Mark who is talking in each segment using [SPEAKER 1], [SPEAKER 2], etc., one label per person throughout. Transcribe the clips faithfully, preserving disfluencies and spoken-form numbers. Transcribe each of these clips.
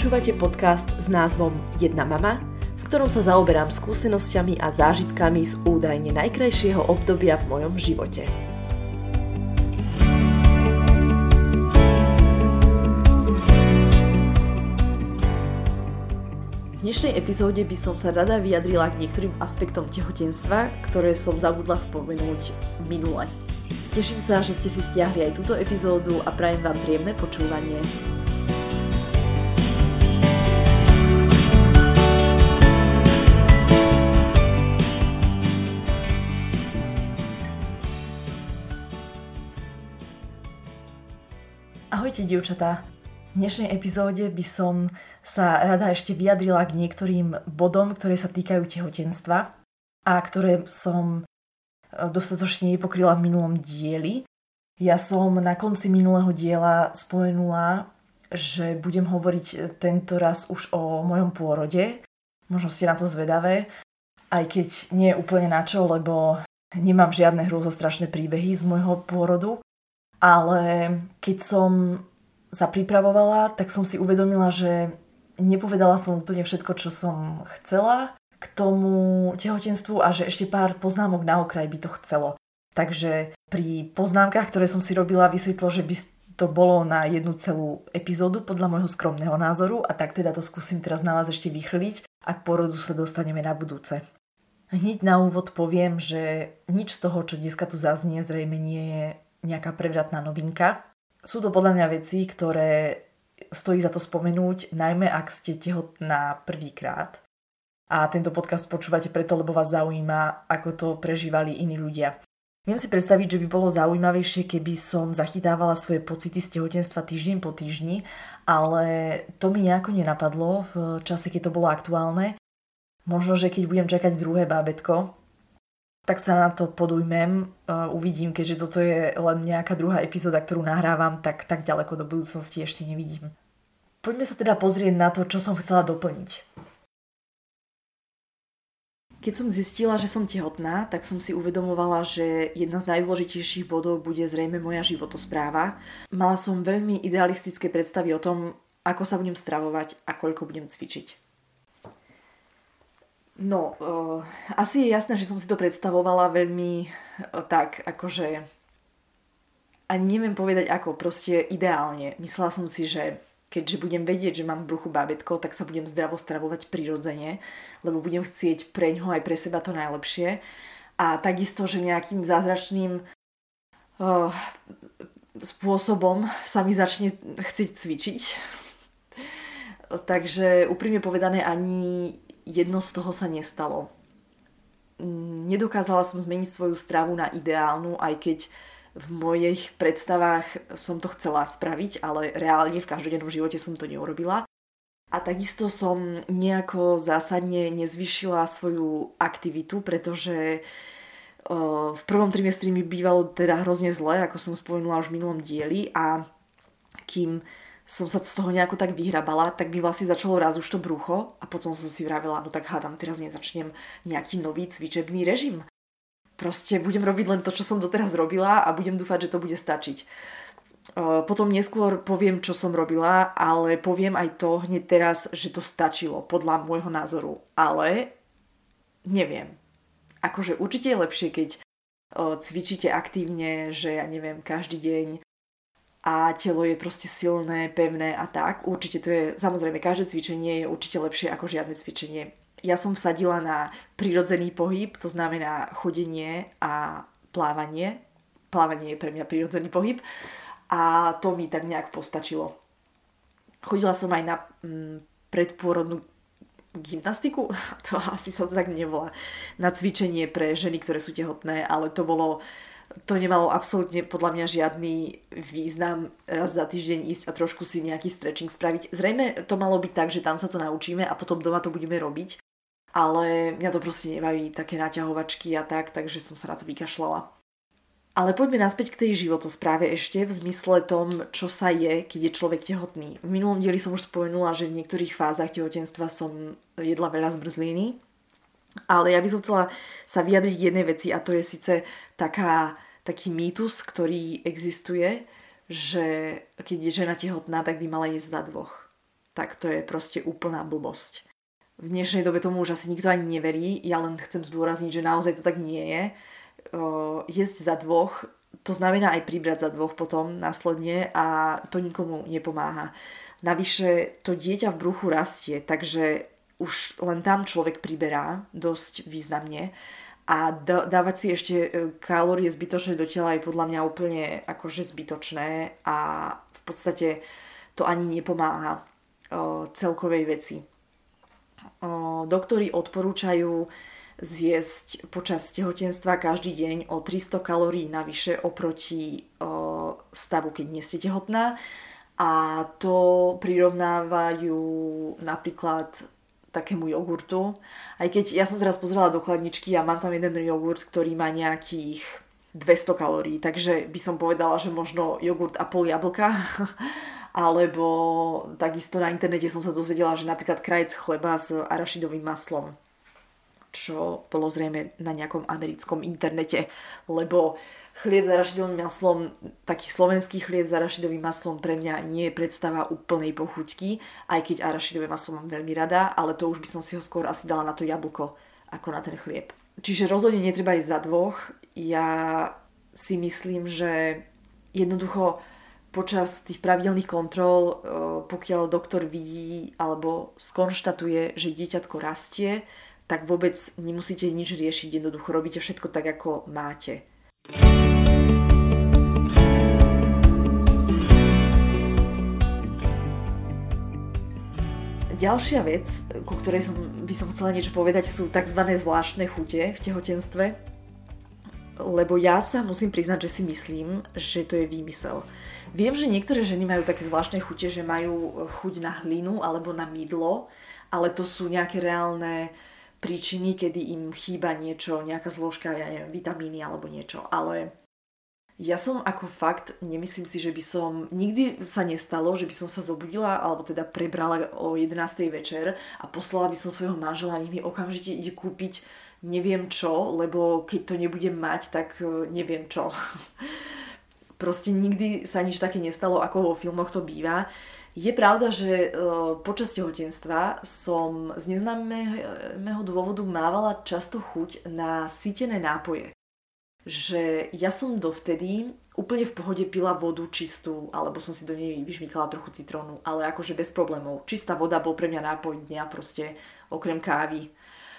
[SPEAKER 1] Počúvate podcast s názvom Jedna mama, v ktorom sa zaoberám skúsenosťami a zážitkami z údajne najkrajšieho obdobia v mojom živote. V dnešnej epizóde by som sa rada vyjadrila k niektorým aspektom tehotenstva, ktoré som zabudla spomenúť minule. Teším sa, že ste si stiahli aj túto epizódu a prajem vám príjemné počúvanie. Ahojte, dievčatá. V dnešnej epizóde by som sa rada ešte vyjadrila k niektorým bodom, ktoré sa týkajú tehotenstva a ktoré som dostatočne nepokryla v minulom dieli. Ja som na konci minulého diela spomenula, že budem hovoriť tento raz už o mojom pôrode. Možno ste na to zvedavé, aj keď nie úplne na čo, lebo nemám žiadne hrôzostrašné príbehy z môjho pôrodu. Ale keď som sa pripravovala, tak som si uvedomila, že nepovedala som úplne všetko, čo som chcela k tomu tehotenstvu a že ešte pár poznámok na okraj by to chcelo. Takže pri poznámkach, ktoré som si robila, vysvetlo, že by to bolo na jednu celú epizódu podľa môjho skromného názoru a tak teda to skúsim teraz na vás ešte vychrliť a k pôrodu sa dostaneme na budúce. Hneď na úvod poviem, že nič z toho, čo dneska tu zaznie, zrejme nie je nejaká prevratná novinka. Sú to podľa mňa veci, ktoré stojí za to spomenúť, najmä ak ste tehotná prvýkrát. A tento podcast počúvate preto, lebo vás zaujíma, ako to prežívali iní ľudia. Viem si predstaviť, že by bolo zaujímavejšie, keby som zachytávala svoje pocity z tehotenstva týždeň po týždni, ale to mi nejako nenapadlo v čase, keď to bolo aktuálne. Možno, že keď budem čakať druhé bábätko, tak sa na to podujmem, uh, uvidím, keďže toto je len nejaká druhá epizóda, ktorú nahrávam, tak, tak ďaleko do budúcnosti ešte nevidím. Poďme sa teda pozrieť na to, čo som chcela doplniť. Keď som zistila, že som tehotná, tak som si uvedomovala, že jedna z najdôležitejších bodov bude zrejme moja životospráva. Mala som veľmi idealistické predstavy o tom, ako sa budem stravovať a koľko budem cvičiť. No, uh, asi je jasné, že som si to predstavovala veľmi uh, tak, akože ani neviem povedať ako, proste ideálne. Myslela som si, že keďže budem vedieť, že mám v bruchu bábätko, tak sa budem zdravo stravovať prirodzene, lebo budem chcieť preňho aj pre seba to najlepšie. A takisto, že nejakým zázračným uh, spôsobom sa mi začne chcieť cvičiť. Takže úprimne povedané, ani jedno z toho sa nestalo. Nedokázala som zmeniť svoju stravu na ideálnu, aj keď v mojich predstavách som to chcela spraviť, ale reálne v každodennom živote som to neurobila. A takisto som nejako zásadne nezvýšila svoju aktivitu, pretože v prvom trimestri mi bývalo teda hrozne zle, ako som spomenula už v minulom dieli, a kým som sa z toho nejako tak vyhrabala, tak mi vlastne začalo raz už to brucho a potom som si vravela, no tak hádam, teraz nezačnem nejaký nový cvičebný režim. Proste budem robiť len to, čo som doteraz robila a budem dúfať, že to bude stačiť. Potom neskôr poviem, čo som robila, ale poviem aj to hneď teraz, že to stačilo podľa môjho názoru. Ale neviem. Akože určite je lepšie, keď cvičíte aktívne, že ja neviem, každý deň a telo je proste silné, pevné a tak. Určite to je, samozrejme, každé cvičenie je určite lepšie ako žiadne cvičenie. Ja som vsadila na prirodzený pohyb, to znamená chodenie a plávanie. Plávanie je pre mňa prirodzený pohyb a to mi tak nejak postačilo. Chodila som aj na mm, predpôrodnú gymnastiku, to asi sa to tak nevolá, na cvičenie pre ženy, ktoré sú tehotné, ale to bolo To nemalo absolútne podľa mňa žiadny význam raz za týždeň ísť a trošku si nejaký stretching spraviť. Zrejme to malo byť tak, že tam sa to naučíme a potom doma to budeme robiť. Ale mňa to proste nebaví, také naťahovačky a tak, takže som sa na to vykašľala. Ale poďme naspäť k tej životospráve ešte v zmysle tom, čo sa je, keď je človek tehotný. V minulom dieli som už spomenula, že v niektorých fázach tehotenstva som jedla veľa zmrzliny. Ale ja by som chcela sa vyjadriť k jednej veci a to je síce taká, taký mýtus, ktorý existuje, že keď je žena tehotná, tak by mala jesť za dvoch. tak to je proste úplná blbosť. V dnešnej dobe tomu už asi nikto ani neverí, ja len chcem zdôrazniť, že naozaj to tak nie je. Jesť za dvoch, to znamená aj pribrať za dvoch potom následne a to nikomu nepomáha. Navyše to dieťa v bruchu rastie, takže už len tam človek priberá dosť významne a dávať si ešte kalórie zbytočné do tela je podľa mňa úplne akože zbytočné a v podstate to ani nepomáha celkovej veci. Doktori odporúčajú zjesť počas tehotenstva každý deň o tristo kalórií navyše oproti stavu, keď nie ste tehotná. A to prirovnávajú napríklad takému jogurtu. Aj keď ja som teraz pozerala do chladničky a mám tam jeden jogurt, ktorý má nejakých dvesto kalórií. Takže by som povedala, že možno jogurt a pol jablka. Alebo takisto na internete som sa dozvedela, že napríklad krajec chleba s arašidovým maslom, čo bolo zrejme na nejakom americkom internete, lebo chlieb s arašidovým maslom, taký slovenský chlieb s arašidovým maslom pre mňa nie je predstava úplnej pochuťky, aj keď arašidové maslo mám veľmi rada, ale to už by som si ho skôr asi dala na to jablko, ako na ten chlieb. Čiže rozhodne netreba ísť za dvoch. Ja si myslím, že jednoducho počas tých pravidelných kontrol, pokiaľ doktor vidí alebo skonštatuje, že dieťatko rastie, tak vôbec nemusíte nič riešiť, jednoducho robíte všetko tak, ako máte. Ďalšia vec, ku ktorej som, by som chcela niečo povedať, sú tzv. Zvláštne chute v tehotenstve, lebo ja sa musím priznať, že si myslím, že to je výmysel. Viem, že niektoré ženy majú také zvláštne chute, že majú chuť na hlinu alebo na mydlo, ale to sú nejaké reálne príčiny, kedy im chýba niečo, nejaká zložka, ja neviem, vitamíny alebo niečo. Ale ja som ako fakt, nemyslím si, že by som, nikdy sa nestalo, že by som sa zobudila alebo teda prebrala o jedenástej večer a poslala by som svojho manžela, nech mi okamžite ide kúpiť neviem čo, lebo keď to nebudem mať, tak neviem čo. Proste nikdy sa nič také nestalo, ako vo filmoch to býva. Je pravda, že počas tehotenstva som z neznámeho dôvodu mávala často chuť na sytené nápoje. Že ja som dovtedy úplne v pohode pila vodu čistú, alebo som si do nej vyžmýkala trochu citrónu, ale akože bez problémov. Čistá voda bol pre mňa nápoj dňa, proste okrem kávy.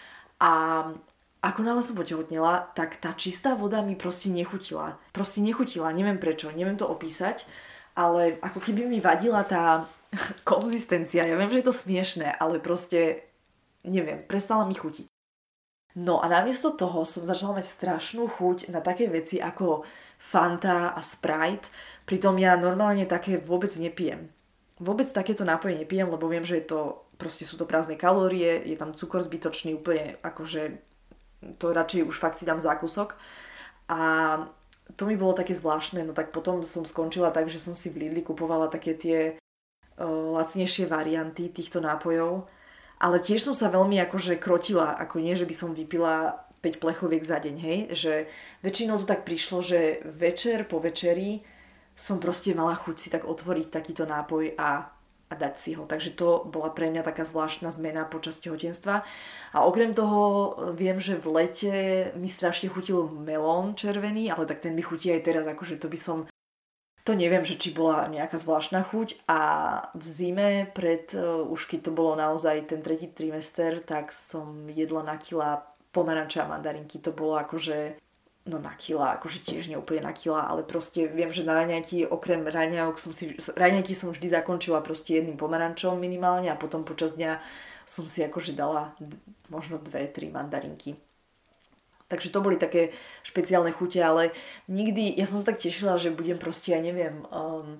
[SPEAKER 1] A ako náhle som potehotnela, tak tá čistá voda mi proste nechutila. Proste nechutila, neviem prečo, neviem to opísať, ale ako keby mi vadila tá konzistencia. Ja viem, že je to smiešné, ale proste, neviem, prestala mi chutiť. No a namiesto toho som začala mať strašnú chuť na také veci ako Fanta a Sprite, pritom ja normálne také vôbec nepijem. Vôbec takéto nápoje nepijem, lebo viem, že je to, proste sú to prázdne kalórie, je tam cukor zbytočný, úplne akože to radšej už fakt si dám zákusok. A to mi bolo také zvláštne, no tak potom som skončila tak, že som si v Lidli kupovala také tie uh, lacnejšie varianty týchto nápojov, ale tiež som sa veľmi akože krotila, ako nie, že by som vypila päť plechoviek za deň, hej, že väčšinou to tak prišlo, že večer po večeri som proste mala chuť si tak otvoriť takýto nápoj a a dať si ho. Takže to bola pre mňa taká zvláštna zmena počas tehotenstva. A okrem toho viem, že v lete mi strašne chutil melón červený, ale tak ten mi chutí aj teraz, akože to by som, to neviem, že či bola nejaká zvláštna chuť. A v zime pred, už keď to bolo naozaj ten tretí trimester, tak som jedla na kila pomaranče a mandarinky. To bolo akože no na kila, akože tiež nie úplne na kila, ale proste viem, že na raňajky, okrem raňajok som si, raňajky som vždy zakončila proste jedným pomarančom minimálne a potom počas dňa som si akože dala d- možno dve, tri mandarinky. Takže to boli také špeciálne chute, ale nikdy, ja som sa tak tešila, že budem proste, ja neviem, um,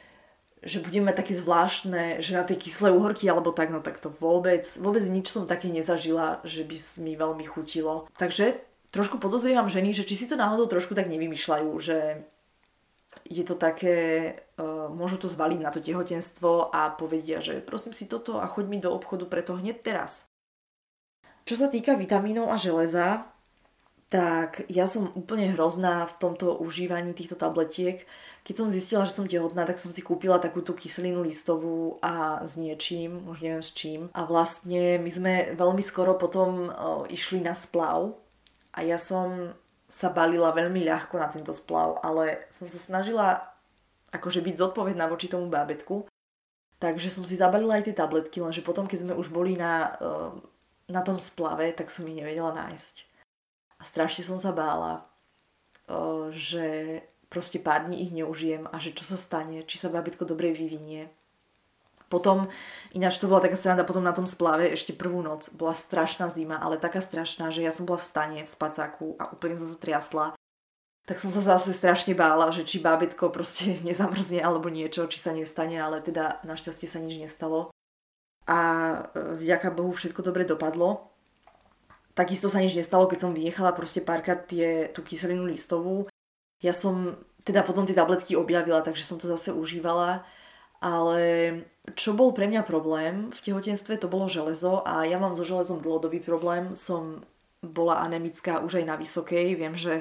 [SPEAKER 1] že budem mať také zvláštne, že na tie kyslé uhorky alebo tak, no tak to vôbec, vôbec nič som také nezažila, že by mi veľmi chutilo. Takže trošku podozrievam ženy, že či si to náhodou trošku tak nevymýšľajú, že je to také, uh, môžu to zvaliť na to tehotenstvo a povedia, že prosím si toto a choď mi do obchodu preto hneď teraz. Čo sa týka vitamínov a železa, tak ja som úplne hrozná v tomto užívaní týchto tabletiek. Keď som zistila, že som tehotná, tak som si kúpila takúto kyselinu listovú a s niečím, už neviem s čím. A vlastne my sme veľmi skoro potom o, išli na splav a ja som sa balila veľmi ľahko na tento splav, ale som sa snažila akože byť zodpovedná voči tomu bábätku. Takže som si zabalila aj tie tabletky, lenže potom, keď sme už boli na, na tom splave, tak som ich nevedela nájsť. A strašne som sa bála, že proste pár dní ich neužijem a že čo sa stane, či sa bábätko dobre vyvinie. Potom, ináč to bola taká sranda, potom na tom splave ešte prvú noc bola strašná zima, ale taká strašná, že ja som bola v stane, v spacáku a úplne som sa triasla. Tak som sa zase strašne bála, že či bábätko proste nezamrzne alebo niečo, či sa nestane, ale teda našťastie sa nič nestalo. A vďaka Bohu všetko dobre dopadlo. Takisto sa nič nestalo, keď som vynechala proste párkrát tie, tú kyselinu listovú. Ja som teda potom tie tabletky objavila, takže som to zase užívala. Ale čo bol pre mňa problém v tehotenstve, to bolo železo a ja mám so železom dlhodobý problém. Som bola anemická už aj na vysokej. Viem, že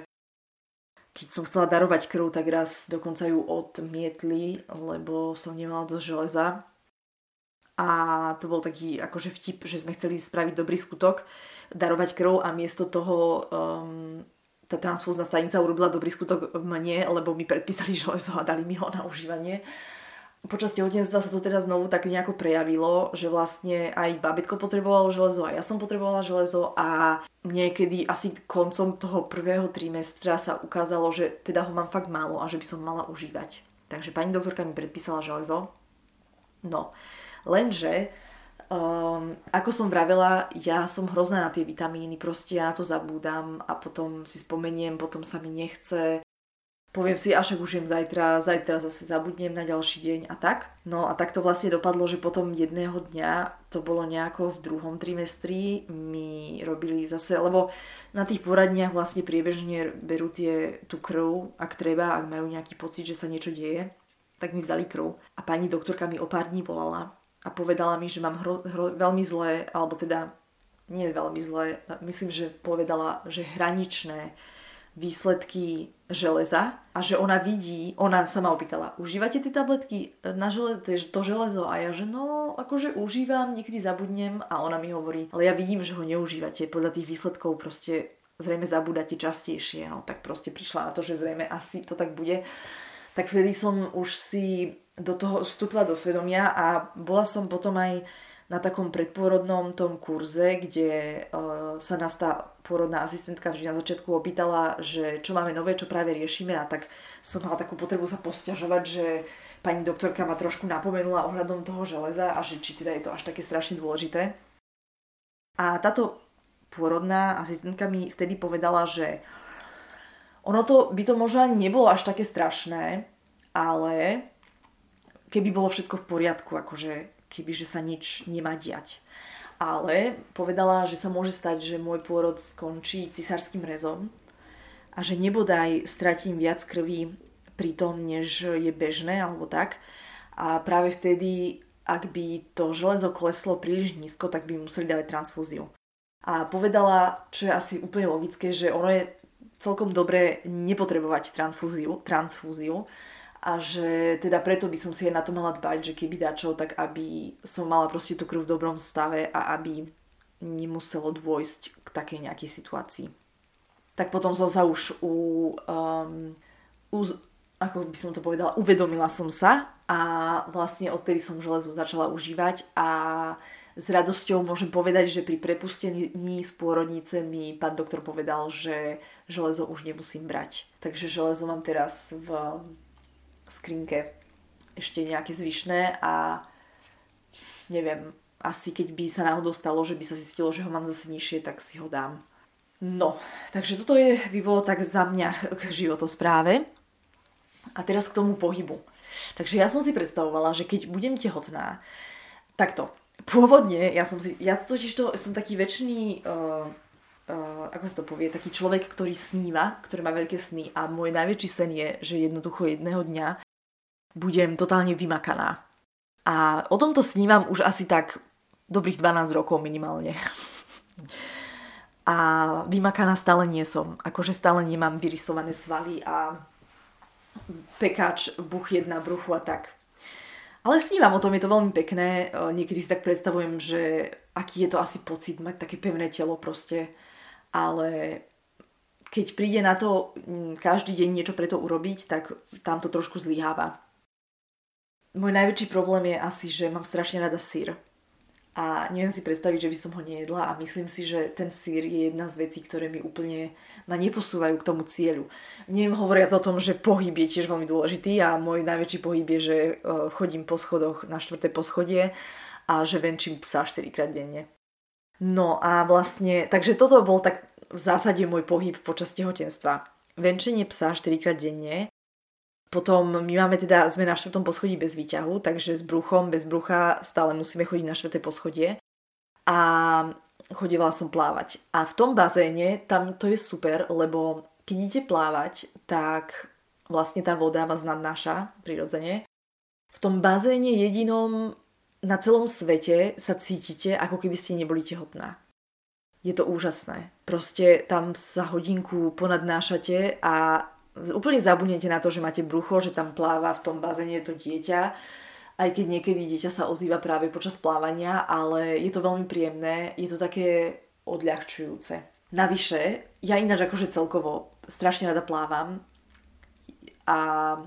[SPEAKER 1] keď som chcela darovať krv, tak raz dokonca ju odmietli, lebo som nemala dosť železa. A to bol taký akože vtip, že sme chceli spraviť dobrý skutok, darovať krv a miesto toho um, tá transfúzna stanica urobila dobrý skutok mne, lebo mi predpísali železo a dali mi ho na užívanie. Počas tehotenstva sa to teda znovu tak nejako prejavilo, že vlastne aj bábätko potrebovalo železo a ja som potrebovala železo a niekedy asi koncom toho prvého trimestra sa ukázalo, že teda ho mám fakt málo a že by som mala užívať. Takže pani doktorka mi predpísala železo. No, lenže um, ako som vravela, ja som hrozná na tie vitamíny, proste ja na to zabúdam a potom si spomeniem, potom sa mi nechce. Poviem si, až ak už jem zajtra, zajtra zase zabudnem na ďalší deň a tak. No a tak to vlastne dopadlo, že potom jedného dňa, to bolo nejako v druhom trimestri, mi robili zase, lebo na tých poradniach vlastne priebežne berú tie, tú krv, ak treba, ak majú nejaký pocit, že sa niečo deje, tak mi vzali krv. A pani doktorka mi o pár dní volala a povedala mi, že mám hro, hro, veľmi zlé, alebo teda nie veľmi zlé, myslím, že povedala, že hraničné výsledky železa a že ona vidí, ona sa ma opýtala, užívate tie tabletky na žele, to železo? A ja, že no, akože užívam, niekedy zabudnem a ona mi hovorí, ale ja vidím, že ho neužívate, podľa tých výsledkov proste zrejme zabúdate častejšie, no tak proste prišla na to, že zrejme asi to tak bude. Tak vtedy som už si do toho vstúpila do svedomia a bola som potom aj na takom predpôrodnom tom kurze, kde uh, sa nás tá pôrodná asistentka vždy na začiatku opýtala, že čo máme nové, čo práve riešime a tak som mala takú potrebu sa posťažovať, že pani doktorka ma trošku napomenula ohľadom toho železa a že či teda je to až také strašne dôležité. A táto pôrodná asistentka mi vtedy povedala, že ono to by to možno ani nebolo až také strašné, ale keby bolo všetko v poriadku, akože kebyže sa nič nemá diať. Ale povedala, že sa môže stať, že môj pôrod skončí cisárskym rezom a že nebodaj stratím viac krvi pri tom, než je bežné alebo tak. A práve vtedy, ak by to železo kleslo príliš nízko, tak by museli dávať transfúziu. A povedala, čo je asi úplne logické, že ono je celkom dobré nepotrebovať transfúziu, transfúziu a že teda preto by som si aj na to mala dbať, že keby dačo, tak aby som mala proste tú krv v dobrom stave a aby nemuselo dôjsť k takej nejakej situácii. Tak potom som sa už u, um, u, ako by som to povedala, uvedomila som sa a vlastne odtedy som železo začala užívať a s radosťou môžem povedať, že pri prepustení z pôrodnice mi pán doktor povedal, že železo už nemusím brať. Takže železo mám teraz v skrinke ešte nejaké zvyšné a neviem, asi keď by sa náhodou stalo, že by sa zistilo, že ho mám zase nižšie, tak si ho dám. No, takže toto je, by bolo tak za mňa k životospráve. A teraz k tomu pohybu. Takže ja som si predstavovala, že keď budem tehotná, takto, pôvodne, ja som si, ja totiž to som taký väčší, uh, uh, ako sa to povie, taký človek, ktorý sníva, ktorý má veľké sny a môj najväčší sen je, že jednoducho jedného dňa budem totálne vymakaná. A o tomto snívam už asi tak dobrých dvanásť rokov minimálne. a vymakaná stále nie som. Akože stále nemám vyrysované svaly a pekáč buchieť na bruchu a tak. Ale snívam o tom, je to veľmi pekné. Niekedy si tak predstavujem, že aký je to asi pocit mať také pevné telo proste. Ale keď príde na to každý deň niečo pre to urobiť, tak tam to trošku zlyháva. Môj najväčší problém je asi, že mám strašne rada syr. A neviem si predstaviť, že by som ho nejedla a myslím si, že ten syr je jedna z vecí, ktoré mi úplne ma neposúvajú k tomu cieľu. Neviem hovoriac o tom, že pohyb je tiež veľmi dôležitý a môj najväčší pohyb je, že chodím po schodoch na štvrté poschodie a že venčím psa štyrikrát denne. No a vlastne, takže toto bol tak v zásade môj pohyb počas tehotenstva. Venčenie psa štyrikrát denne. Potom my máme teda, sme na štvrtom poschodí bez výťahu, takže s bruchom, bez brucha stále musíme chodiť na štvrté poschodie. A chodievala som plávať. A v tom bazéne, tam to je super, lebo keď idete plávať, tak vlastne tá voda vás nadnáša, prirodzene. V tom bazéne jedinom na celom svete sa cítite, ako keby ste neboli tehotná. Je to úžasné. Proste tam sa hodinku ponadnášate a úplne zabudnete na to, že máte brucho, že tam pláva v tom bazéne to dieťa, aj keď niekedy dieťa sa ozýva práve počas plávania, ale je to veľmi príjemné, je to také odľahčujúce. Navyše, ja ináč akože celkovo strašne rada plávam a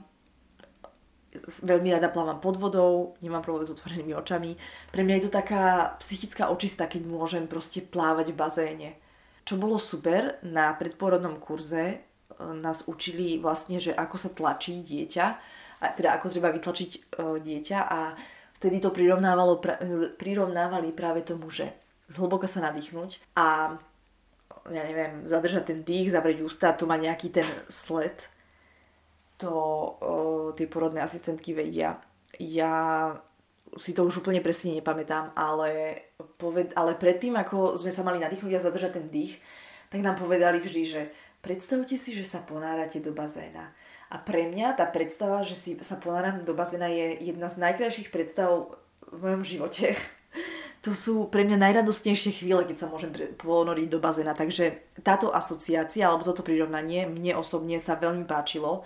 [SPEAKER 1] veľmi rada plávam pod vodou, nemám problém s otvorenými očami. Pre mňa je to taká psychická očista, keď môžem proste plávať v bazéne. Čo bolo super, na predpôrodnom kurze nás učili vlastne, že ako sa tlačí dieťa, a teda ako treba vytlačiť e, dieťa a vtedy to prirovnávalo, pra, prirovnávali práve tomu, že zhlboka sa nadýchnuť a ja neviem, zadržať ten dých, zavrieť ústa, to má nejaký ten sled. To e, tie porodné asistentky vedia. Ja si to už úplne presne nepamätám, ale, poved, ale predtým, ako sme sa mali nadýchnuť a zadržať ten dých, tak nám povedali vždy, že predstavte si, že sa ponárate do bazéna. A pre mňa tá predstava, že si sa ponáram do bazéna je jedna z najkrajších predstav v mojom živote. To sú pre mňa najradostnejšie chvíle, keď sa môžem ponoriť do bazéna. Takže táto asociácia, alebo toto prirovnanie mne osobne sa veľmi páčilo.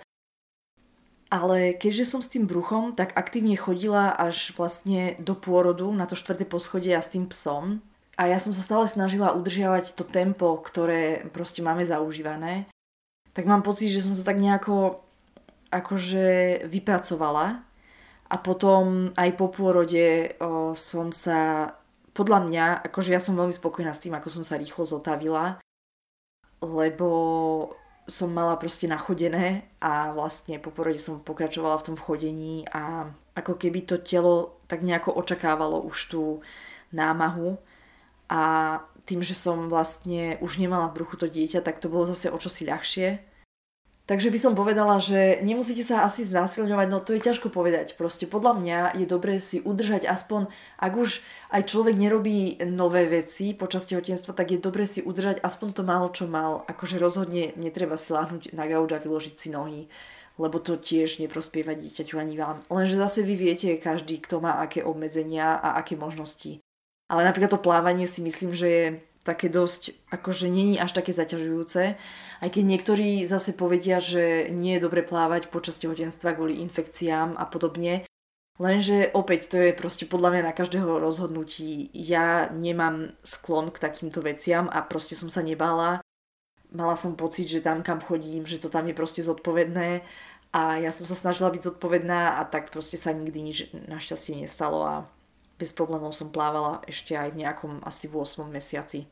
[SPEAKER 1] Ale keďže som s tým bruchom, tak aktívne chodila až vlastne do pôrodu na to štvrté poschodie a s tým psom. A ja som sa stále snažila udržiavať to tempo, ktoré proste máme zaužívané. Tak mám pocit, že som sa tak nejako akože vypracovala. A potom aj po pôrode o, som sa, podľa mňa, akože ja som veľmi spokojná s tým, ako som sa rýchlo zotavila. Lebo som mala proste nachodené a vlastne po pôrode som pokračovala v tom chodení a ako keby to telo tak nejako očakávalo už tú námahu. A tým, že som vlastne už nemala v bruchu to dieťa, tak to bolo zase o čosi ľahšie. Takže by som povedala, že nemusíte sa asi znásilňovať, no to je ťažko povedať. Proste podľa mňa je dobré si udržať aspoň, ak už aj človek nerobí nové veci počas tehotenstva, tak je dobré si udržať aspoň to málo, čo mal. Akože rozhodne netreba si láhnuť na gauč a vyložiť si nohy, lebo to tiež neprospieva dieťaťu ani vám. Lenže zase vy viete každý, kto má aké obmedzenia a aké možnosti. Ale napríklad to plávanie si myslím, že je také dosť, akože nie je až také zaťažujúce. Aj keď niektorí zase povedia, že nie je dobre plávať počas tehotenstva kvôli infekciám a podobne. Lenže opäť to je proste podľa mňa na každého rozhodnutí. Ja nemám sklon k takýmto veciam a proste som sa nebála. Mala som pocit, že tam, kam chodím, že to tam je proste zodpovedné a ja som sa snažila byť zodpovedná a tak proste sa nikdy nič našťastie nestalo a bez problémov som plávala ešte aj v nejakom asi v ôsmom mesiaci.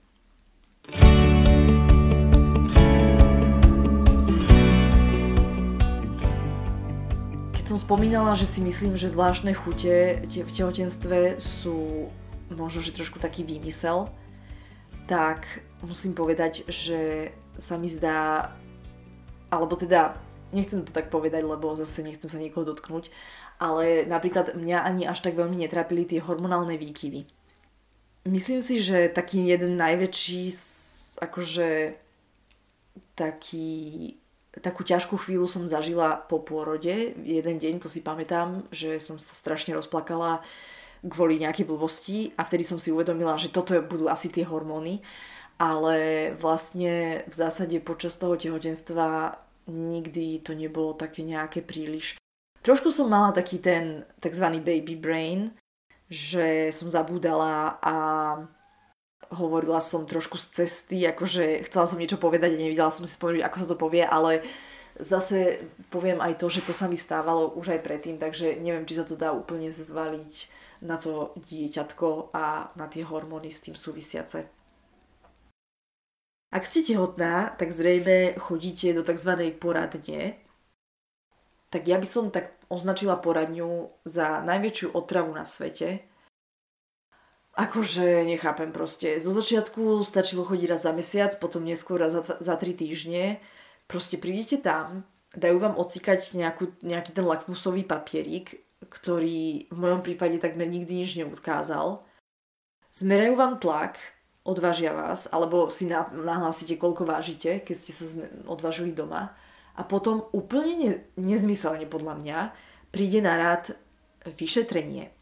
[SPEAKER 1] Keď som spomínala, že si myslím, že zvláštne chute v tehotenstve sú možno, že trošku taký výmysel, tak musím povedať, že sa mi zdá, alebo teda nechcem to tak povedať, lebo zase nechcem sa niekoho dotknúť, ale napríklad mňa ani až tak veľmi netrápili tie hormonálne výkyvy. Myslím si, že taký jeden najväčší, akože taký, takú ťažkú chvíľu som zažila po pôrode. Jeden deň, to si pamätám, že som sa strašne rozplakala kvôli nejakej blbosti a vtedy som si uvedomila, že toto budú asi tie hormóny. ale vlastne v zásade počas toho tehotenstva nikdy to nebolo také nejaké príliš. Trošku som mala taký ten tzv. Baby brain, že som zabúdala a hovorila som trošku z cesty, akože chcela som niečo povedať a nevidela som si spomenúť, ako sa to povie, ale zase poviem aj to, že to sa mi stávalo už aj predtým, takže neviem, či sa to dá úplne zvaliť na to dieťatko a na tie hormóny s tým súvisiace. Ak ste tehotná, tak zrejme chodíte do tzv. Poradne. Tak ja by som tak označila poradňu za najväčšiu otravu na svete. Akože nechápem proste. Zo začiatku stačilo chodiť raz za mesiac, potom neskôr raz za, za tri týždne. Proste prídete tam, dajú vám ocikať nejakú, nejaký ten lakmusový papierik, ktorý v mojom prípade takmer nikdy nič neukázal. Zmerajú vám tlak, odvážia vás, alebo si nahlásite, koľko vážite, keď ste sa odvážili doma. A potom úplne ne, nezmyselne podľa mňa príde na rad vyšetrenie.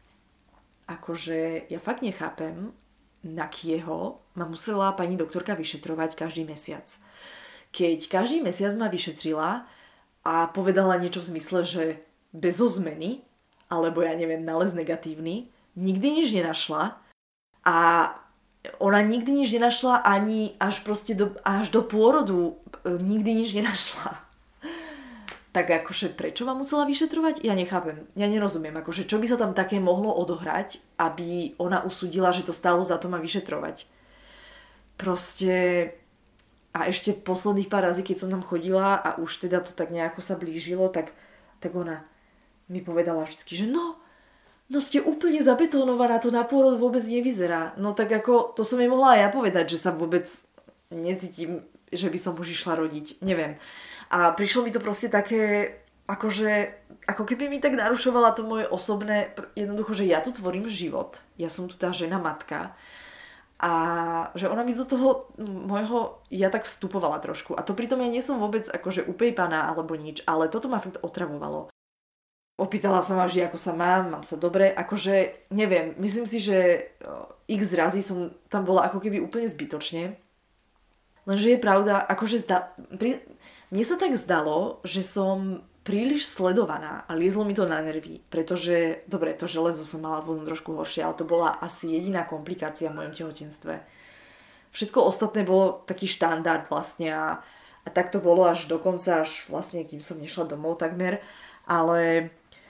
[SPEAKER 1] Akože ja fakt nechápem, na kieho ma musela pani doktorka vyšetrovať každý mesiac. Keď každý mesiac ma vyšetrila a povedala niečo v zmysle, že bez zmeny, alebo ja neviem, nález negatívny, nikdy nič nenašla a ona nikdy nič nenašla ani až proste do, až do pôrodu nikdy nič nenašla. Tak akože prečo ma musela vyšetrovať? Ja nechápem, ja nerozumiem, akože čo by sa tam také mohlo odohrať, aby ona usúdila, že to stálo za to ma vyšetrovať. Proste a ešte posledných pár razy, keď som tam chodila a už teda to tak nejako sa blížilo, tak, tak ona mi povedala vždy, že no, no ste úplne zabetónovaná, to na pôrod vôbec nevyzerá. No tak ako, to som jej mohla aj ja povedať, že sa vôbec necítim, že by som už išla rodiť. Neviem. A prišlo mi to proste také, akože, ako keby mi tak narušovala to moje osobné, jednoducho, že ja tu tvorím život. Ja som tu tá žena, matka. A že ona mi do toho môjho, ja tak vstupovala trošku. A to pritom ja nie som vôbec akože upejpaná alebo nič, ale toto ma fakt otravovalo. Opýtala sa ma vždy, ako sa mám, mám sa dobre, akože neviem, myslím si, že x razy som tam bola ako keby úplne zbytočne. Lenže je pravda, akože zda, pri, mne sa tak zdalo, že som príliš sledovaná a liezlo mi to na nervy, pretože, dobre, to železo som mala potom trošku horšie, ale to bola asi jediná komplikácia v mojom tehotenstve. Všetko ostatné bolo taký štandard vlastne a, a tak to bolo až dokonca, až vlastne, kým som nešla domov takmer, ale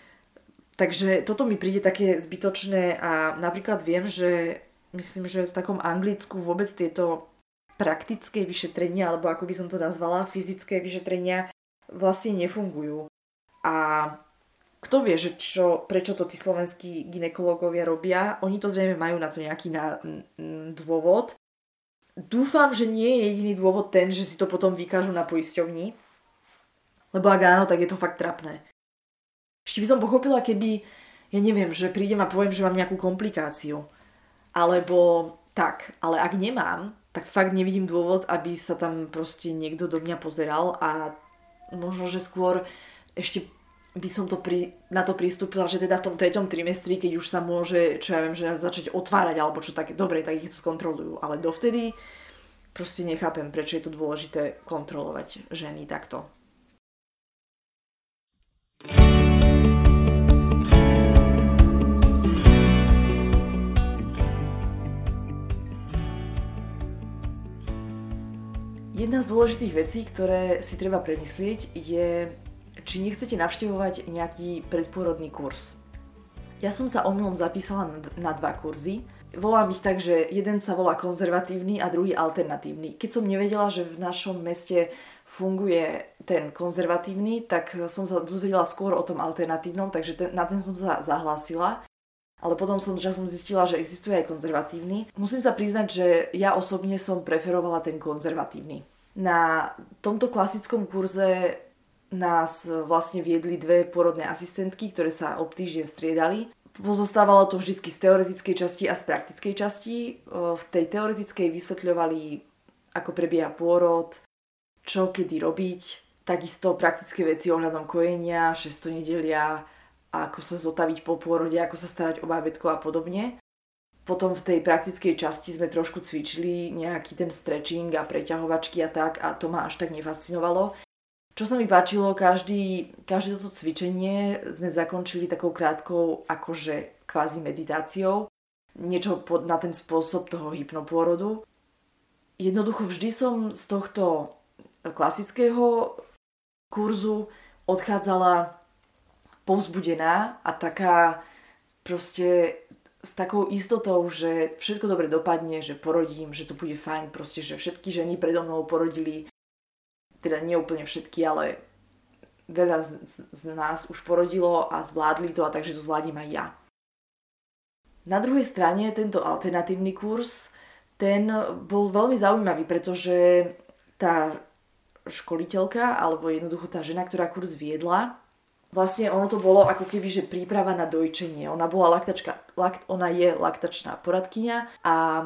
[SPEAKER 1] takže toto mi príde také zbytočné a napríklad viem, že myslím, že v takom Anglicku vôbec tieto praktické vyšetrenia, alebo ako by som to nazvala, fyzické vyšetrenia vlastne nefungujú. A kto vie, že čo, prečo to tí slovenskí gynekológovia robia, oni to zrejme majú na to nejaký na, m, dôvod. Dúfam, že nie je jediný dôvod ten, že si to potom vykážu na poisťovni, lebo ak áno, tak je to fakt trapné. Ešte by som pochopila, keby, ja neviem, že prídem a poviem, že mám nejakú komplikáciu. Alebo tak, ale ak nemám, tak fakt nevidím dôvod, aby sa tam proste niekto do mňa pozeral a možno, že skôr ešte by som to pri, na to pristúpila, že teda v tom treťom trimestri, keď už sa môže, čo ja viem, že začať otvárať alebo čo také, dobre, tak ich to skontrolujú. Ale dovtedy proste nechápem, prečo je to dôležité kontrolovať ženy takto. Jedna z dôležitých vecí, ktoré si treba premyslieť, je, či nechcete navštevovať nejaký predpôrodný kurz. Ja som sa omylom zapísala na dva kurzy. Volám ich tak, že jeden sa volá konzervatívny a druhý alternatívny. Keď som nevedela, že v našom meste funguje ten konzervatívny, tak som sa dozvedela skôr o tom alternatívnom, takže ten, na ten som sa zahlásila. Ale potom som, že som zistila, že existuje aj konzervatívny. Musím sa priznať, že ja osobne som preferovala ten konzervatívny. Na tomto klasickom kurze nás vlastne viedli dve pôrodné asistentky, ktoré sa ob týždeň striedali. Pozostávalo to vždy z teoretickej časti a z praktickej časti. V tej teoretickej vysvetľovali, ako prebieha pôrod, čo kedy robiť, takisto praktické veci ohľadom kojenia, šesťstonedelia, ako sa zotaviť po pôrode, ako sa starať o bábätko a podobne. Potom v tej praktickej časti sme trošku cvičili nejaký ten stretching a preťahovačky a tak a to ma až tak nefascinovalo. Čo sa mi páčilo, každý, každé toto cvičenie sme zakončili takou krátkou akože kvázi meditáciou. Niečo na ten spôsob toho hypnopôrodu. Jednoducho vždy som z tohto klasického kurzu odchádzala povzbudená a taká proste s takou istotou, že všetko dobre dopadne, že porodím, že to bude fajn, proste, že všetky ženy predo mnou porodili, teda nie úplne všetky, ale veľa z, z nás už porodilo a zvládli to a takže to zvládnem aj ja. Na druhej strane tento alternatívny kurz, ten bol veľmi zaujímavý, pretože tá školiteľka, alebo jednoducho tá žena, ktorá kurz viedla, vlastne ono to bolo ako keby, že príprava na dojčenie. Ona bola laktačka, lakt, ona je laktačná poradkyňa a e,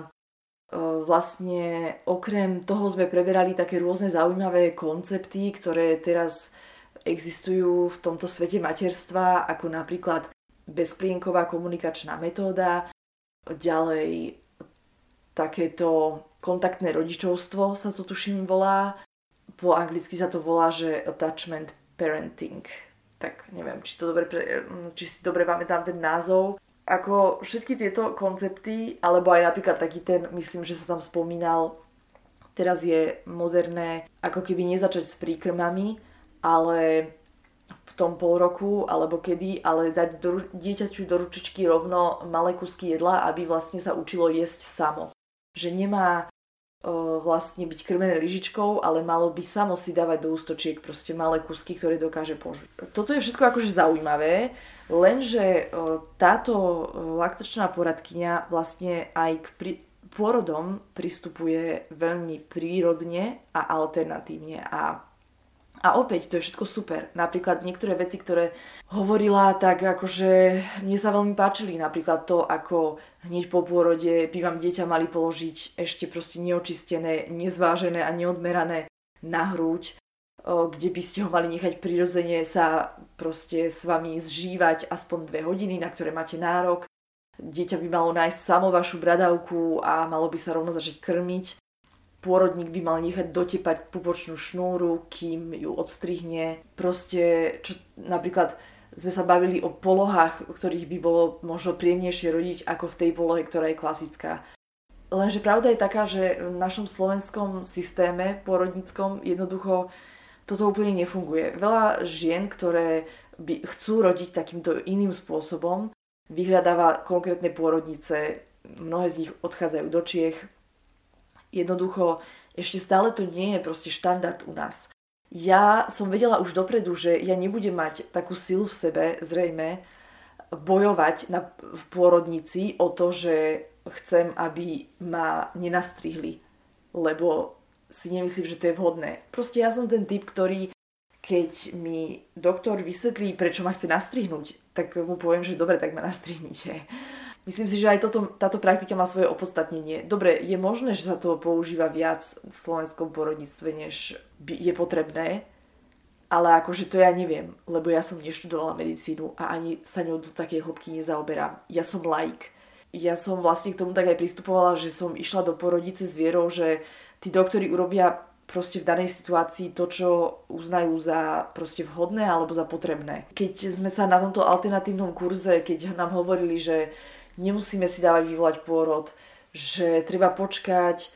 [SPEAKER 1] vlastne okrem toho sme preberali také rôzne zaujímavé koncepty, ktoré teraz existujú v tomto svete materstva, ako napríklad bezplienková komunikačná metóda, ďalej takéto kontaktné rodičovstvo sa to tuším volá, po anglicky sa to volá, že attachment parenting. Tak neviem, či, to dobre, či si dobre pamätám ten názov. Ako všetky tieto koncepty, alebo aj napríklad taký ten, myslím, že sa tam spomínal, teraz je moderné, ako keby nezačať s príkrmami, ale v tom pol roku, alebo kedy, ale dať do, dieťaťu do ručičky rovno malé kusky jedla, aby vlastne sa učilo jesť samo. Že nemá o, vlastne byť krmené lyžičkou, ale malo by samo si dávať do ústočiek proste malé kusky, ktoré dokáže požiť. Toto je všetko akože zaujímavé, lenže o, táto o, laktačná poradkyňa vlastne aj k pri, pôrodom pristupuje veľmi prírodne a alternatívne a A opäť, to je všetko super. Napríklad niektoré veci, ktoré hovorila, tak akože mne sa veľmi páčili. Napríklad to, ako hneď po pôrode by vám dieťa mali položiť ešte proste neočistené, nezvážené a neodmerané na hruď, kde by ste ho mali nechať prirodzene sa proste s vami zžívať aspoň dve hodiny, na ktoré máte nárok. Dieťa by malo nájsť samo vašu bradavku a malo by sa rovno začať krmiť. Pôrodník by mal nechať dotepať pupočnú šnúru, kým ju odstrihne. Proste, čo napríklad sme sa bavili o polohách, ktorých by bolo možno príjemnejšie rodiť, ako v tej polohe, ktorá je klasická. Lenže pravda je taká, že v našom slovenskom systéme pôrodníckom jednoducho toto úplne nefunguje. Veľa žien, ktoré by chcú rodiť takýmto iným spôsobom, vyhľadáva konkrétne pôrodnice, mnohé z nich odchádzajú do Čiech. Jednoducho, ešte stále to nie je proste štandard u nás. Ja som vedela už dopredu, že ja nebudem mať takú silu v sebe, zrejme, bojovať na, v pôrodnici o to, že chcem, aby ma nenastrihli, lebo si nemyslím, že to je vhodné. Proste ja som ten typ, ktorý, keď mi doktor vysvetlí, prečo ma chce nastrihnúť, tak mu poviem, že dobre, tak ma nastrihnite. Myslím si, že aj toto, táto praktika má svoje opodstatnenie. Dobre, je možné, že sa to používa viac v slovenskom pôrodníctve, než je potrebné, ale akože to ja neviem, lebo ja som neštudovala medicínu a ani sa ňou do takej hĺbky nezaoberám. Ja som laik. Ja som vlastne k tomu tak aj pristupovala, že som išla do porodice s vierou, že tí doktori urobia proste v danej situácii to, čo uznajú za proste vhodné alebo za potrebné. Keď sme sa na tomto alternatívnom kurze, keď nám hovorili, že nemusíme si dávať vyvolať pôrod, že treba počkať,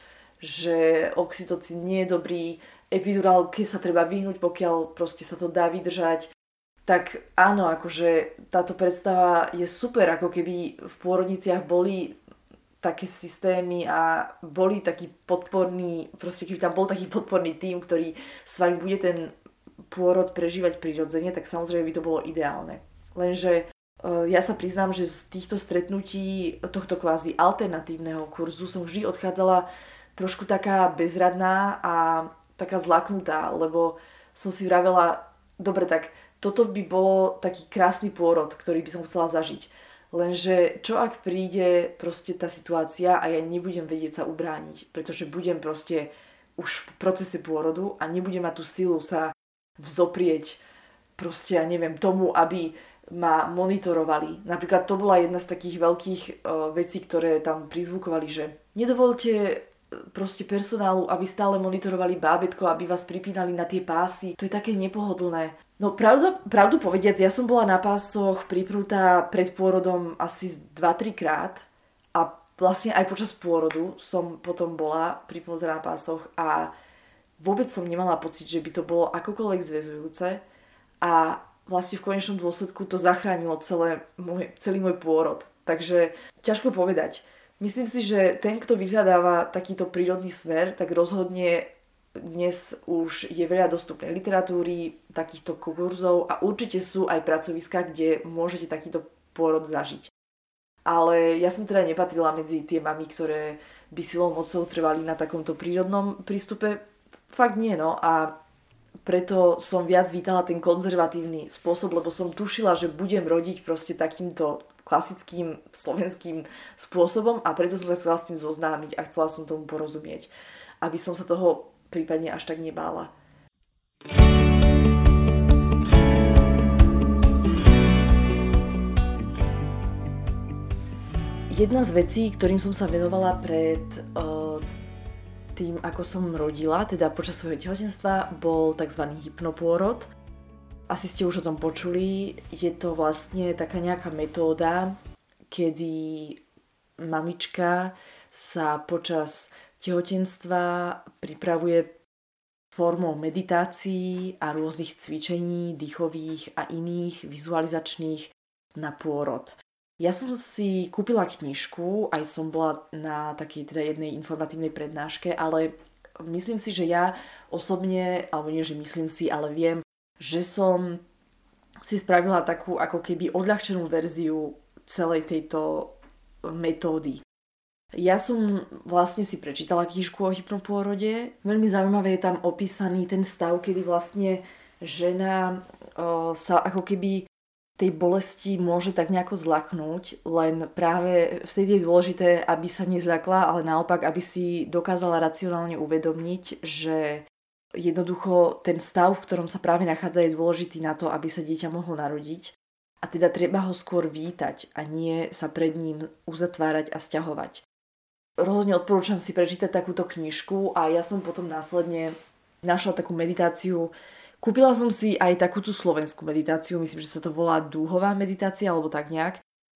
[SPEAKER 1] že oxytocín nie je dobrý, epidurálke sa treba vyhnúť, pokiaľ proste sa to dá vydržať. Tak áno, akože táto predstava je super, ako keby v pôrodniciach boli také systémy a boli taký podporný, proste keby tam bol taký podporný tím, ktorý s vami bude ten pôrod prežívať prirodzene, tak samozrejme by to bolo ideálne. Lenže ja sa priznám, že z týchto stretnutí tohto kvázi alternatívneho kurzu som vždy odchádzala trošku taká bezradná a taká zlaknutá, lebo som si vravela, dobre, tak toto by bolo taký krásny pôrod, ktorý by som chcela zažiť. Lenže čo ak príde proste tá situácia a ja nebudem vedieť sa ubrániť, pretože budem proste už v procese pôrodu a nebudem mať tú silu sa vzoprieť proste, ja neviem, tomu, aby ma monitorovali. Napríklad to bola jedna z takých veľkých uh, vecí, ktoré tam prizvukovali, že nedovolte proste personálu, aby stále monitorovali bábätko, aby vás pripínali na tie pásy. To je také nepohodlné. No pravdu, pravdu povediac, ja som bola na pásoch priprútá pred pôrodom asi dva tri krát a vlastne aj počas pôrodu som potom bola pripnutá na pásoch a vôbec som nemala pocit, že by to bolo akokoľvek zväzujúce a vlastne v konečnom dôsledku to zachránilo celé môj, celý môj pôrod. Takže ťažko povedať. Myslím si, že ten, kto vyhľadáva takýto prírodný smer, tak rozhodne dnes už je veľa dostupnej literatúry, takýchto kurzov a určite sú aj pracoviská, kde môžete takýto pôrod zažiť. Ale ja som teda nepatrila medzi tie mami, ktoré by silou mocou trvali na takomto prírodnom prístupe. Fakt nie, no. A preto som viac vítala ten konzervatívny spôsob, lebo som tušila, že budem rodiť proste takýmto klasickým slovenským spôsobom a preto som sa chcela s tým zoznámiť a chcela som tomu porozumieť, aby som sa toho prípadne až tak nebála. Jedna z vecí, ktorým som sa venovala pred uh, tým, ako som rodila, teda počas svojho tehotenstva, bol tzv. Hypnopôrod. Asi ste už o tom počuli. Je to vlastne taká nejaká metóda, kedy mamička sa počas tehotenstva pripravuje formou meditácií a rôznych cvičení, dýchových a iných vizualizačných na pôrod. Ja som si kúpila knižku, aj som bola na takej teda jednej informatívnej prednáške, ale myslím si, že ja osobne, alebo nie, že myslím si, ale viem, že som si spravila takú ako keby odľahčenú verziu celej tejto metódy. Ja som vlastne si prečítala knižku o hypnopôrode. Veľmi zaujímavé je tam opísaný ten stav, kedy vlastne žena o, sa ako keby tej bolesti môže tak nejako zlaknúť, len práve vtedy je dôležité, aby sa nezľakla, ale naopak, aby si dokázala racionálne uvedomiť, že jednoducho ten stav, v ktorom sa práve nachádza, je dôležitý na to, aby sa dieťa mohlo narodiť a teda treba ho skôr vítať a nie sa pred ním uzatvárať a sťahovať. Rozhodne odporúčam si prečítať takúto knižku a ja som potom následne našla takú meditáciu. Kúpila som si aj takúto slovenskú meditáciu, myslím, že sa to volá dúhová meditácia alebo tak nejak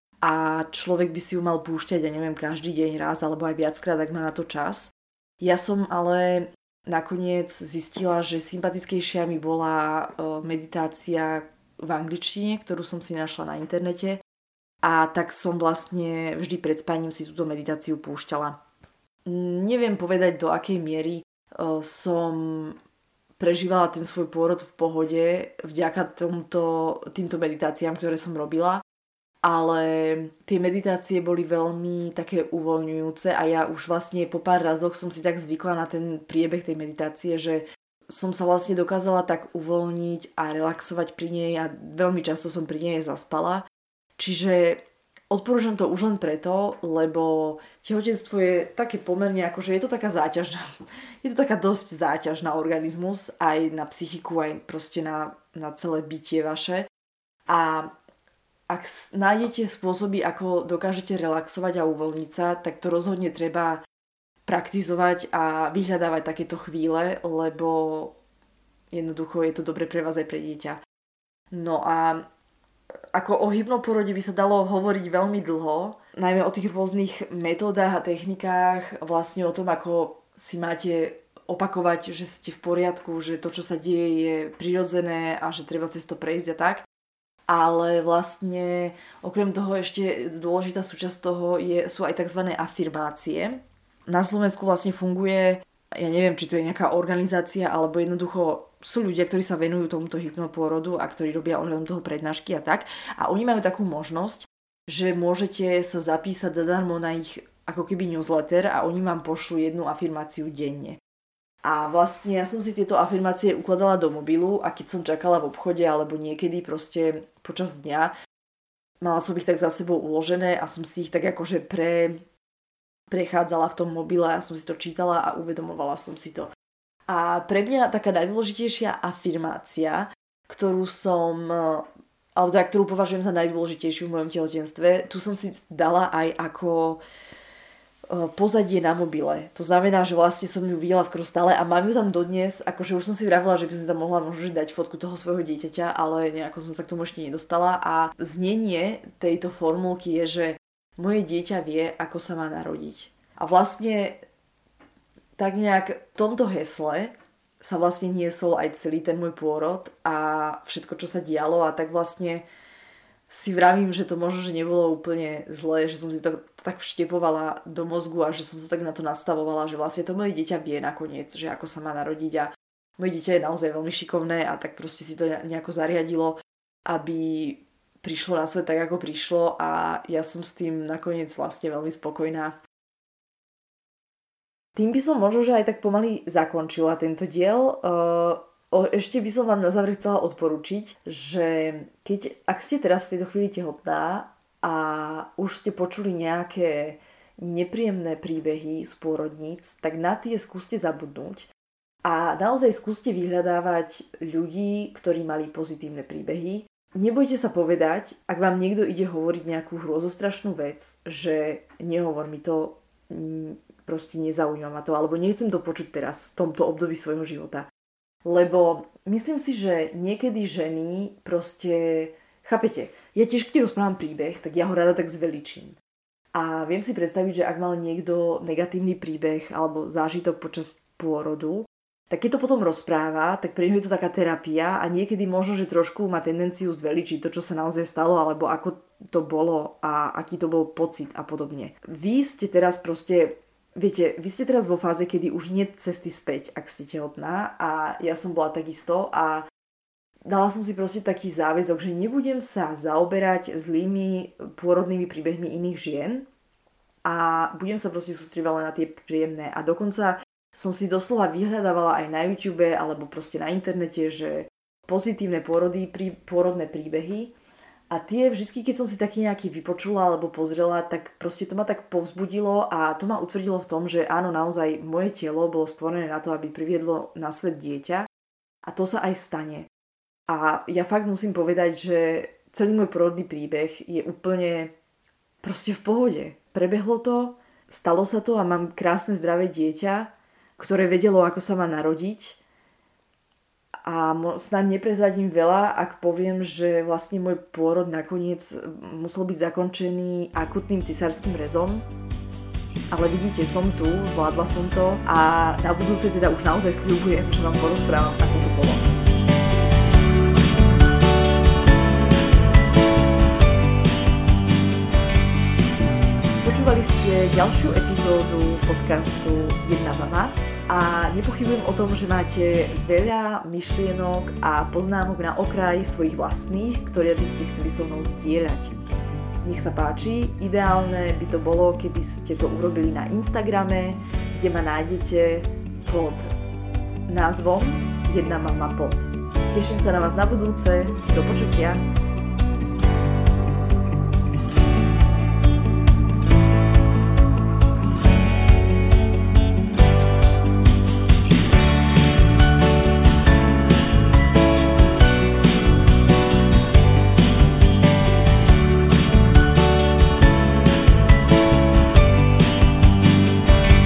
[SPEAKER 1] a človek by si ju mal púšťať, ja neviem, každý deň raz alebo aj viackrát, ak má na to čas. Ja som ale nakoniec zistila, že sympatickejšia mi bola meditácia v angličtine, ktorú som si našla na internete a tak som vlastne vždy pred spaním si túto meditáciu púšťala. Neviem povedať, do akej miery som prežívala ten svoj pôrod v pohode vďaka tomto, týmto meditáciám, ktoré som robila, ale tie meditácie boli veľmi také uvoľňujúce a ja už vlastne po pár razoch som si tak zvykla na ten priebeh tej meditácie, že som sa vlastne dokázala tak uvoľniť a relaxovať pri nej a veľmi často som pri nej zaspala. Čiže odporúčam to už len preto, lebo tehotenstvo je také pomerne, akože je to taká záťaž, je to taká dosť záťaž na organizmus, aj na psychiku, aj proste na, na celé bytie vaše. A ak nájdete spôsoby, ako dokážete relaxovať a uvoľniť sa, tak to rozhodne treba praktizovať a vyhľadávať takéto chvíle, lebo jednoducho je to dobre pre vás aj pre dieťa. No a ako o hypnopôrode by sa dalo hovoriť veľmi dlho, najmä o tých rôznych metódach a technikách, vlastne o tom, ako si máte opakovať, že ste v poriadku, že to, čo sa deje, je prirodzené a že treba cez to prejsť a tak. Ale vlastne okrem toho ešte dôležitá súčasť toho je, sú aj tzv. Afirmácie. Na Slovensku vlastne funguje, ja neviem, či to je nejaká organizácia, alebo jednoducho sú ľudia, ktorí sa venujú tomuto hypnopôrodu a ktorí robia ohľadom toho prednášky a tak. A oni majú takú možnosť, že môžete sa zapísať zadarmo na ich ako keby newsletter a oni vám pošlú jednu afirmáciu denne. A vlastne ja som si tieto afirmácie ukladala do mobilu a keď som čakala v obchode alebo niekedy proste počas dňa, mala som ich tak za sebou uložené a som si ich tak akože pre, prechádzala v tom mobile a som si to čítala a uvedomovala som si to. A pre mňa taká najdôležitejšia afirmácia, ktorú som alebo teda, ktorú považujem za najdôležitejšiu v mojom tehotenstve, tu som si dala aj ako pozadie na mobile. To znamená, že vlastne som ju videla skoro stále a mám ju tam dodnes, akože už som si vravila, že by som si tam mohla možno dať fotku toho svojho dieťaťa, ale nejako som sa k tomu ešte nedostala a znenie tejto formulky je, že moje dieťa vie, ako sa má narodiť. A vlastne tak nejak v tomto hesle sa vlastne niesol aj celý ten môj pôrod a všetko, čo sa dialo a tak vlastne si vravím, že to možno, že nebolo úplne zlé, že som si to tak vštepovala do mozgu a že som sa tak na to nastavovala, že vlastne to moje dieťa vie nakoniec, že ako sa má narodiť a moje dieťa je naozaj veľmi šikovné a tak proste si to nejako zariadilo, aby prišlo na svet tak, ako prišlo a ja som s tým nakoniec vlastne veľmi spokojná. Tým by som možno, že aj tak pomaly zakončila tento diel. Ešte by som vám na záver chcela odporučiť, že keď, ak ste teraz v tejto chvíli tehotná a už ste počuli nejaké nepríjemné príbehy z pôrodníc, tak na tie skúste zabudnúť a naozaj skúste vyhľadávať ľudí, ktorí mali pozitívne príbehy. Nebojte sa povedať, ak vám niekto ide hovoriť nejakú hrôzostrašnú vec, že nehovor mi to, proste nezaujíma ma to, alebo nechcem to počuť teraz v tomto období svojho života. Lebo myslím si, že niekedy ženy proste, chápete, ja tiež keď rozprávam príbeh, tak ja ho rada tak zveličím. A viem si predstaviť, že ak mal niekto negatívny príbeh alebo zážitok počas pôrodu, tak keď to potom rozpráva, tak pre neho je to taká terapia a niekedy možno, že trošku má tendenciu zveličiť to, čo sa naozaj stalo, alebo ako to bolo a aký to bol pocit a podobne. Vy ste teraz proste... Viete, vy ste teraz vo fáze, kedy už nie cesty späť, ak ste tehotná a ja som bola takisto a dala som si proste taký záväzok, že nebudem sa zaoberať zlými pôrodnými príbehmi iných žien a budem sa proste sústredovať len na tie príjemné a dokonca som si doslova vyhľadávala aj na YouTube alebo proste na internete, že pozitívne pôrody, prí, pôrodné príbehy. A tie vždy, keď som si taký nejaký vypočula alebo pozrela, tak proste to ma tak povzbudilo a to ma utvrdilo v tom, že áno, naozaj moje telo bolo stvorené na to, aby priviedlo na svet dieťa a to sa aj stane. A ja fakt musím povedať, že celý môj pôrodný príbeh je úplne proste v pohode. Prebehlo to, stalo sa to a mám krásne zdravé dieťa, ktoré vedelo, ako sa má narodiť. A snad neprezradím veľa, ak poviem, že vlastne môj pôrod nakoniec musel byť zakončený akutným cisárskym rezom. Ale vidíte, som tu, zvládla som to a na budúce teda už naozaj sľubujem, že vám porozprávam, ako to bolo. Počúvali ste ďalšiu epizódu podcastu Jedna mama. A nepochybujem o tom, že máte veľa myšlienok a poznámok na okraji svojich vlastných, ktoré by ste chceli so mnou zdieľať. Nech sa páči, ideálne by to bolo, keby ste to urobili na Instagrame, kde ma nájdete pod názvom Jedna mama pod. Teším sa na vás na budúce, do počutia.